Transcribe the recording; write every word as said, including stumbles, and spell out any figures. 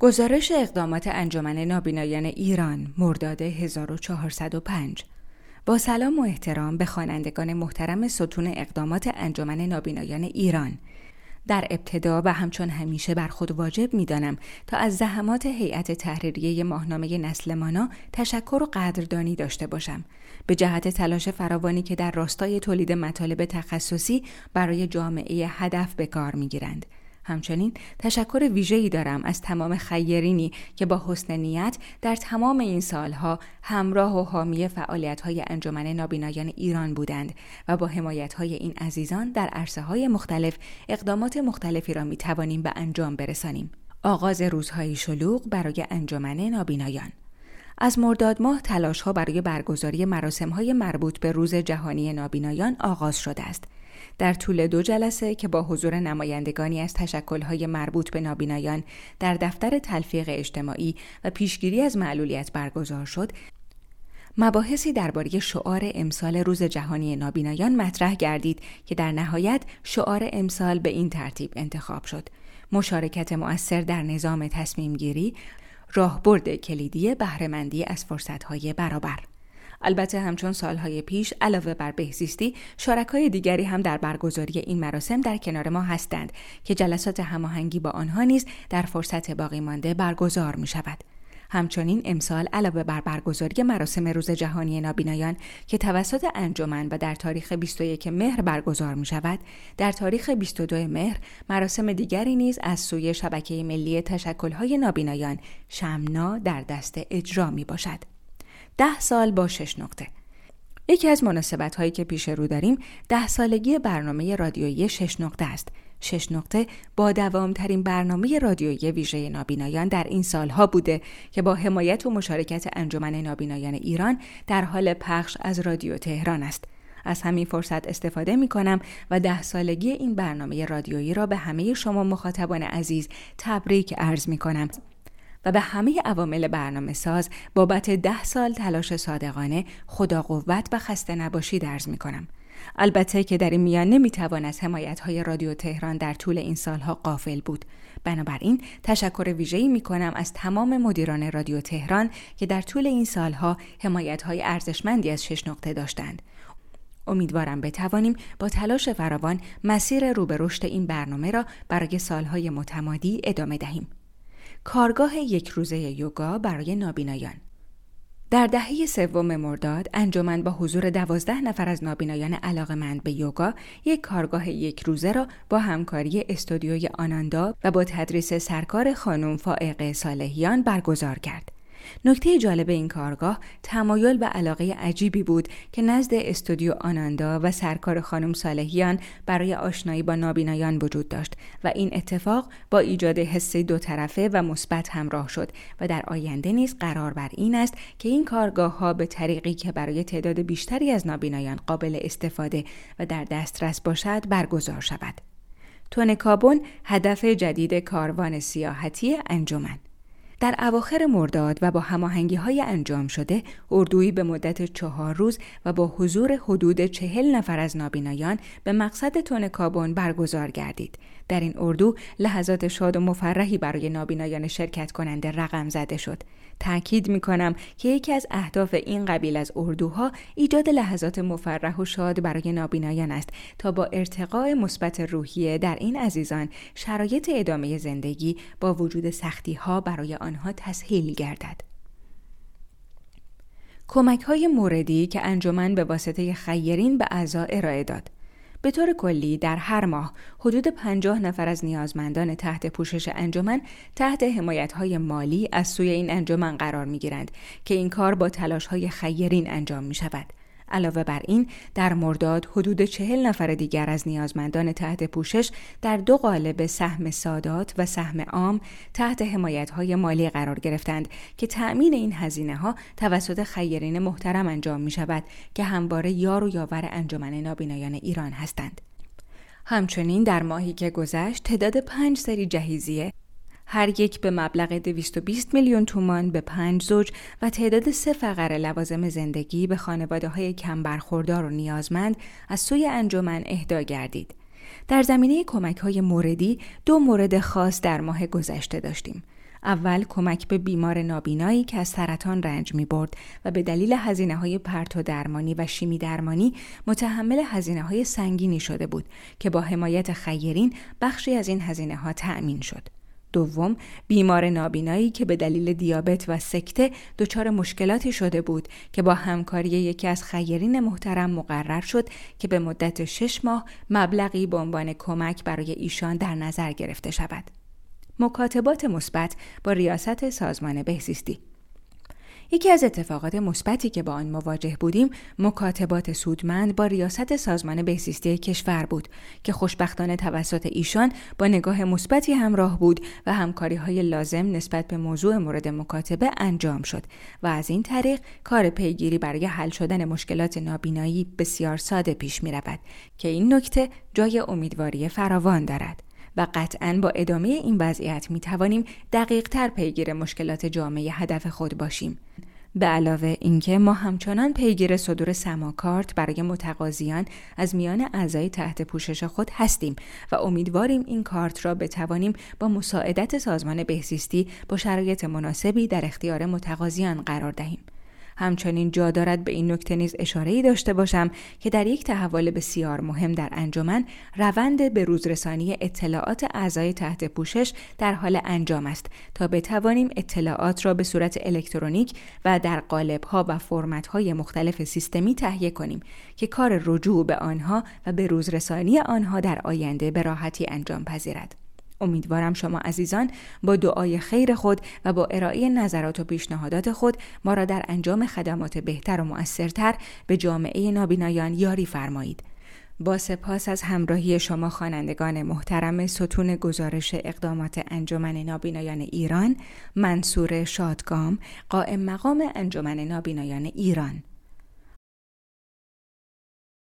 گزارش اقدامات انجمن نابینایان ایران مرداد هزار و چهارصد و پنج. با سلام و احترام به خوانندگان محترم ستون اقدامات انجمن نابینایان ایران. در ابتدا و همچون همیشه بر خود واجب می‌دانم تا از زحمات هیئت تحریریه ماهنامه نسل مانا تشکر و قدردانی داشته باشم به جهت تلاش فراوانی که در راستای تولید مطالب تخصصی برای جامعه هدف به کار می‌گیرند. همچنین تشکر ویژه‌ای دارم از تمام خیرینی که با حسن نیت در تمام این سالها همراه و حامی فعالیت‌های انجمن نابینایان ایران بودند و با حمایت‌های این عزیزان در عرصه‌های مختلف اقدامات مختلفی را می‌توانیم به انجام برسانیم. آغاز روزهای شلوغ برای انجمن نابینایان. از مرداد ماه تلاش‌ها برای برگزاری مراسم‌های مربوط به روز جهانی نابینایان آغاز شده است. در طول دو جلسه که با حضور نمایندگانی از تشکل‌های مربوط به نابینایان در دفتر تلفیق اجتماعی و پیشگیری از معلولیت برگزار شد، مباحثی درباره شعار امسال روز جهانی نابینایان مطرح گردید که در نهایت شعار امسال به این ترتیب انتخاب شد: مشارکت مؤثر در نظام تصمیم گیری، راهبرد کلیدی بهره‌مندی از فرصت‌های برابر. البته همچون سالهای پیش علاوه بر بهزیستی، شرکای دیگری هم در برگزاری این مراسم در کنار ما هستند که جلسات هماهنگی با آنها نیز در فرصت باقی مانده برگزار می شود. همچنین امسال علاوه بر برگزاری مراسم روز جهانی نابینایان که توسط انجمن و در تاریخ بیست و یکم مهر برگزار می شود، در تاریخ بیست و دوم مهر مراسم دیگری نیز از سوی شبکه ملی تشکل‌های نابینایان شمنا در دست اجرا می باشد. ده سال با شش نقطه. یکی از مناسبت هایی که پیش رو داریم ده سالگی برنامه رادیویی شش نقطه است. شش نقطه با دوامترین برنامه رادیویی ویژه نابینایان در این سالها بوده که با حمایت و مشارکت انجمن نابینایان ایران در حال پخش از رادیو تهران است. از همین فرصت استفاده می کنم و ده سالگی این برنامه رادیویی را به همه شما مخاطبان عزیز تبریک عرض می کنم و به همه عوامل برنامه ساز بابت ده سال تلاش صادقانه خدا قوت و خسته نباشید عرض می کنم. البته که در این میان نمی توان از حمایت‌های رادیو تهران در طول این سالها غافل بود. بنابراین تشکر ویژه‌ای می کنم از تمام مدیران رادیو تهران که در طول این سالها حمایت‌های ارزشمندی از شش نقطه داشتند. امیدوارم بتوانیم با تلاش فراوان مسیر رو به رشد این برنامه را برای سالهای متمادی ادامه دهیم. کارگاه یک روزه یوگا برای نابینایان. در دهه سوم مرداد انجمن با حضور دوازده نفر از نابینایان علاقه‌مند به یوگا یک کارگاه یک روزه را با همکاری استودیوی آناندا و با تدریس سرکار خانم فائقه صالحیان برگزار کرد. نکته جالب این کارگاه تمایل و علاقه عجیبی بود که نزد استودیو آناندا و سرکار خانم صالحیان برای آشنایی با نابینایان وجود داشت و این اتفاق با ایجاد حسی دو طرفه و مثبت همراه شد و در آینده نیز قرار بر این است که این کارگاه ها به طریقی که برای تعداد بیشتری از نابینایان قابل استفاده و در دسترس باشد برگزار شود. تن کابون هدف جدید کاروان سیاحتی انجمن. در اواخر مرداد و با هماهنگی‌های انجام شده، اردویی به مدت چهار روز و با حضور حدود چهل نفر از نابینایان به مقصد تن کابون برگزار گردید. در این اردو لحظات شاد و مفرحی برای نابینایان شرکت کننده رقم زده شد. تأکید می‌کنم که یکی از اهداف این قبیل از اردوها ایجاد لحظات مفرح و شاد برای نابینایان است تا با ارتقاء مثبت روحیه در این عزیزان شرایط ادامه زندگی با وجود سختی‌ها برای آنها تسهیل گردد. کمک‌های موردی که انجمن به واسطه خیرین به اعضا ارائه داد. به طور کلی در هر ماه حدود پنجاه نفر از نیازمندان تحت پوشش انجمن تحت حمایت‌های مالی از سوی این انجمن قرار می‌گیرند که این کار با تلاش‌های خیرین انجام می‌شود. علاوه بر این در مرداد حدود چهل نفر دیگر از نیازمندان تحت پوشش در دو قالب سهم سادات و سهم عام تحت حمایت‌های مالی قرار گرفتند که تأمین این هزینه‌ها توسط خیرین محترم انجام می‌شود که همواره یار و یاور انجمن نابینایان ایران هستند. همچنین در ماهی که گذشت تعداد پنج سری جهیزیه هر یک به مبلغ دویست و بیست میلیون تومان به پنج زوج و تعداد سه فقره لوازم زندگی به خانواده‌های کم برخوردار و نیازمند از سوی انجمن اهدا گردید. در زمینه کمک‌های موردی دو مورد خاص در ماه گذشته داشتیم. اول کمک به بیمار نابینایی که از سرطان رنج می‌برد و به دلیل هزینه‌های پرتو درمانی و شیمی درمانی متحمل هزینه‌های سنگینی شده بود که با حمایت خیرین بخشی از این هزینه‌ها تأمین شد. دوم، بیمار نابینایی که به دلیل دیابت و سکته دچار مشکلاتی شده بود که با همکاری یکی از خیرین محترم مقرر شد که به مدت شش ماه مبلغی به عنوان کمک برای ایشان در نظر گرفته شود. مکاتبات مثبت با ریاست سازمان بهزیستی. یکی از اتفاقات مثبتی که با آن مواجه بودیم مکاتبات سودمند با ریاست سازمان بهزیستی کشور بود که خوشبختانه توسط ایشان با نگاه مثبتی همراه بود و همکاری‌های لازم نسبت به موضوع مورد مکاتبه انجام شد و از این طریق کار پیگیری برای حل شدن مشکلات نابینایی بسیار ساده پیش می‌رود که این نکته جای امیدواری فراوان دارد. و قطعاً با ادامه این وضعیت می توانیم دقیق تر پیگیر مشکلات جامعه هدف خود باشیم. به علاوه اینکه ما همچنان پیگیر صدور سماکارت برای متقاضیان از میان اعضای تحت پوشش خود هستیم و امیدواریم این کارت را بتوانیم با مساعدت سازمان بهزیستی با شرایط مناسبی در اختیار متقاضیان قرار دهیم. همچنین جا دارد به این نکته نیز اشاره‌ای داشته باشم که در یک تحول بسیار مهم در انجمن روند به روزرسانی اطلاعات اعضای تحت پوشش در حال انجام است تا بتوانیم اطلاعات را به صورت الکترونیک و در قالب‌ها و فرمت‌های مختلف سیستمی تهیه کنیم که کار رجوع به آنها و به روزرسانی آنها در آینده به راحتی انجام پذیرد. امیدوارم شما عزیزان با دعای خیر خود و با ارائه نظرات و پیشنهادات خود ما را در انجام خدمات بهتر و مؤثرتر به جامعه نابینایان یاری فرمایید. با سپاس از همراهی شما خوانندگان محترم ستون گزارش اقدامات انجمن نابینایان ایران، منصور شادگام، قائم مقام انجمن نابینایان ایران.